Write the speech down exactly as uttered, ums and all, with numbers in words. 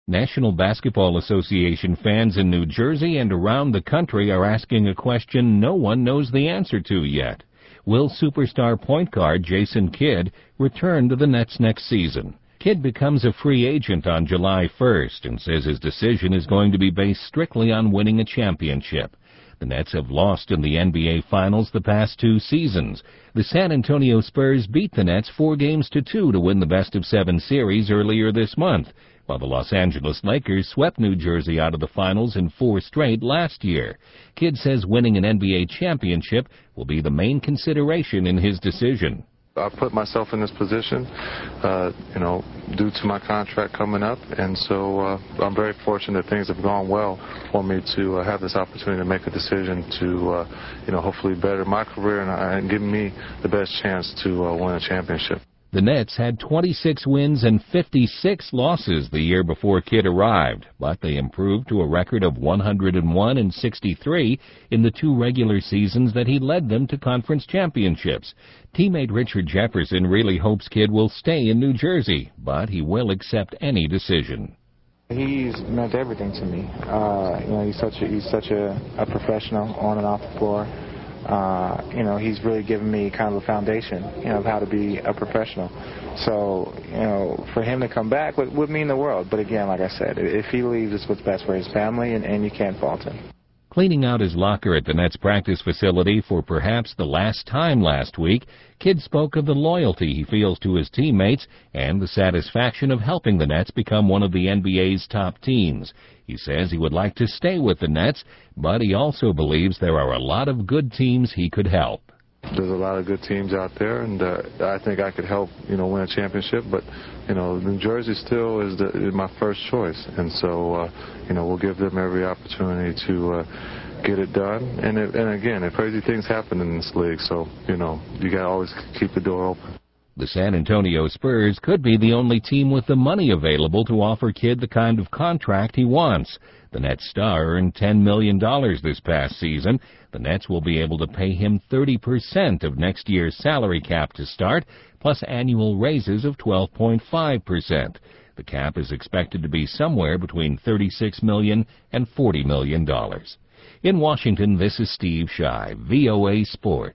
National Basketball Association fans in New Jersey and around the country are asking a question no one knows the answer to yet. Will superstar point guard Jason Kidd return to the Nets next season? Kidd becomes a free agent on July first and says his decision is going to be based strictly on winning a championship. The Nets have lost in the N B A Finals the past two seasons. The San Antonio Spurs beat the Nets four games to two to win the best-of-seven series earlier this month, while the Los Angeles Lakers swept New Jersey out of the finals in four straight last year. Kidd says winning an N B A championship will be the main consideration in his decision. I put myself in this position, uh, you know, due to my contract coming up, and so uh, I'm very fortunate that things have gone well for me to uh, have this opportunity to make a decision to, uh, you know, hopefully better my career and, uh, and give me the best chance to uh, win a championship. The Nets had twenty-six wins and fifty-six losses the year before Kidd arrived, but they improved to a record of one hundred one and sixty-three in the two regular seasons that he led them to conference championships. Teammate Richard Jefferson really hopes Kidd will stay in New Jersey, but he will accept any decision. He's meant everything to me. Uh, you know, he's such a, he's such a, a professional on and off the floor. Uh, you know, he's really given me kind of a foundation, you know, of how to be a professional. So, you know, for him to come back would, would mean the world. But again, like I said, if he leaves, it's what's best for his family, and, and you can't fault him. Cleaning out his locker at the Nets practice facility for perhaps the last time last week, Kidd spoke of the loyalty he feels to his teammates and the satisfaction of helping the Nets become one of the N B A's top teams. He says he would like to stay with the Nets, but he also believes there are a lot of good teams he could help. There's a lot of good teams out there, and uh, I think I could help, you know, win a championship. But, you know, New Jersey still is, the, is my first choice, and so, uh, you know, we'll give them every opportunity to uh, get it done. And, it, and again, if crazy things happen in this league, so, you know, you got to always keep the door open. The San Antonio Spurs could be the only team with the money available to offer Kidd the kind of contract he wants. The Nets star earned ten million dollars this past season. The Nets will be able to pay him thirty percent of next year's salary cap to start, plus annual raises of twelve point five percent. The cap is expected to be somewhere between thirty-six million dollars and forty million dollars. In Washington, this is Steve Scheid, V O A Sports.